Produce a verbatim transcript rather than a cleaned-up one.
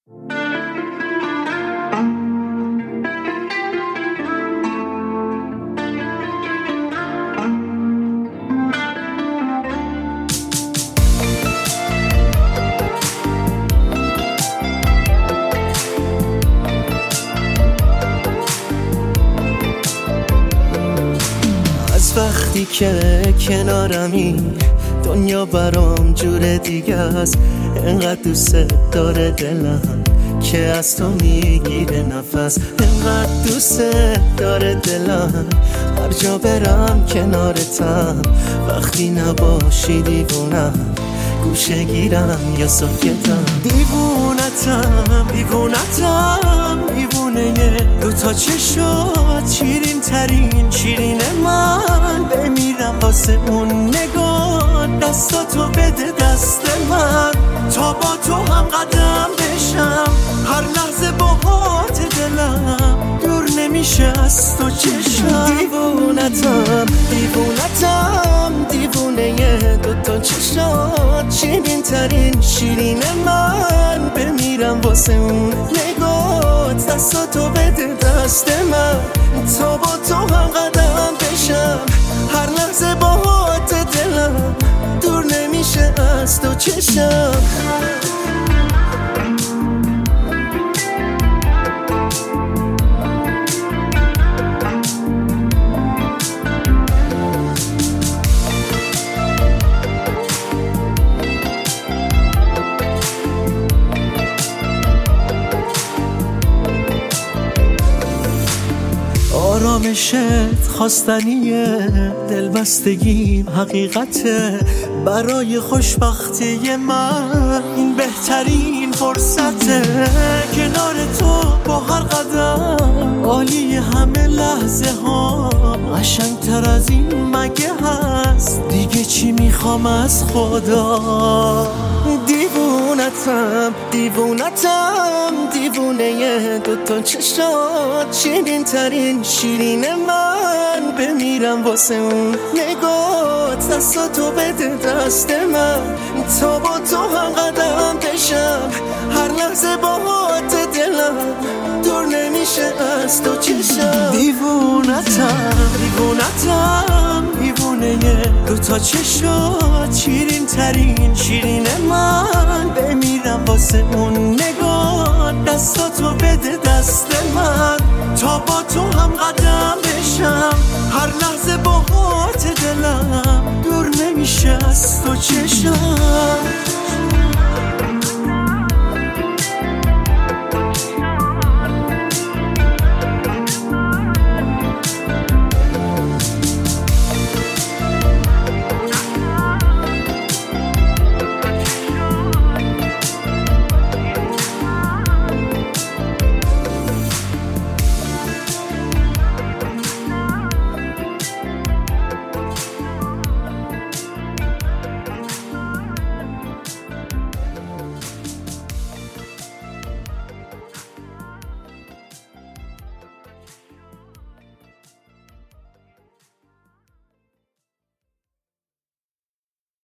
وقتی که کنارمی دنیا برام جور دیگه است، انقدر دوست داره دلم که از تو میگیره نفس، انقدر دوست داره دلم هر جا برم کنارتم، وقتی نباشی دیوونم گوشه گیرم یا ساکتم، دیوونتم دیوونتم دیوونه دوتا چشات شیرین ترین شیرین من، بمیرم واسه اون نگاه، دستاتو بده دست من تا با تو هم قدم بشم، هر لحظه باهات دلم دور نمیشه از تو چشم، دیوونتم دیوونتم دیوونه دوتا چشات شیرین ترین شیرین من، بمیرم واسه اون نگات، دستاتو بده دست من تا با تو هم قدم بشم، هر لحظه باهات دلم دور نمیشه از تو چشم. آرامشت خواستنیه، دلبستگیم حقیقته، برای خوشبختی من این بهترین فرصته، کنار تو با هر قدم عالی همه لحظه ها، قشنگتر از این مگه هست دیگه چی میخوام از خدا، دیوونتم دیوونتم دیوونه دوتا چشات شیرین ترین شیرین من، بمیرم واسه اون نگات، دستاتو بده دست من تا با تو هم قدم بشم، هر لحظه باهات دلم دور نمیشه از تو چشم، دیوونتم دیوونتم دیوونه دوتا چشات شیرین ترین شیرین من، بمیرم واسه اون نگاه، دستاتو بده دست من تا با تو هم قدم بشم، هر لحظه باهات دلم دور نمیشه از تو چشم.